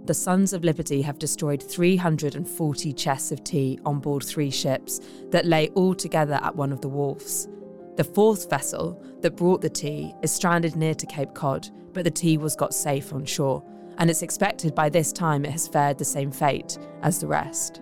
the Sons of Liberty have destroyed 340 chests of tea on board 3 ships that lay all together at one of the wharfs. The 4th vessel that brought the tea is stranded near to Cape Cod, but the tea was got safe on shore, and it's expected by this time it has fared the same fate as the rest.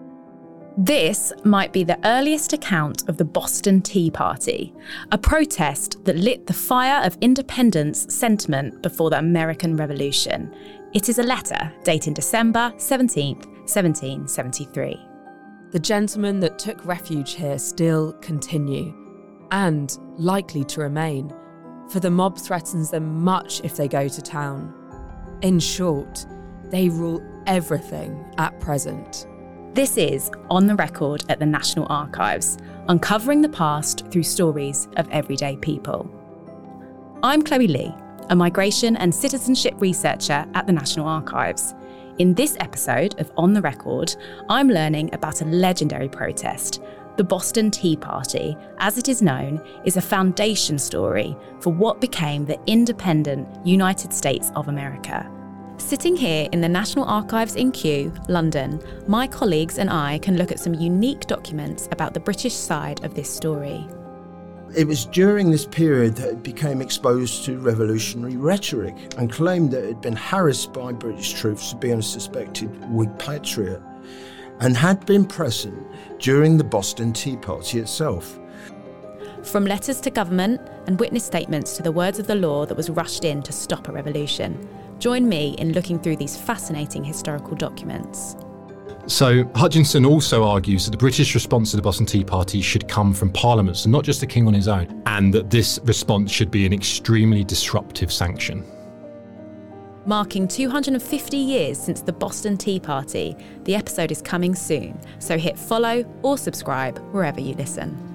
This might be the earliest account of the Boston Tea Party, a protest that lit the fire of independence sentiment before the American Revolution. It is a letter dating December 17th, 1773. The gentlemen that took refuge here still continue, and likely to remain, for the mob threatens them much if they go to town. In short, they rule everything at present. This is On the Record at the National Archives, uncovering the past through stories of everyday people. I'm Chloe Lee, a migration and citizenship researcher at the National Archives. In this episode of On the Record, I'm learning about a legendary protest. The Boston Tea Party, as it is known, is a foundation story for what became the independent United States of America. Sitting here in the National Archives in Kew, London, my colleagues and I can look at some unique documents about the British side of this story. It was during this period that it became exposed to revolutionary rhetoric and claimed that it had been harassed by British troops for being a suspected Whig patriot and had been present during the Boston Tea Party itself. From letters to government and witness statements to the words of the law that was rushed in to stop a revolution. Join me in looking through these fascinating historical documents. So Hutchinson also argues that the British response to the Boston Tea Party should come from Parliament, so not just the King on his own, and that this response should be an extremely disruptive sanction. Marking 250 years since the Boston Tea Party, the episode is coming soon, so hit follow or subscribe wherever you listen.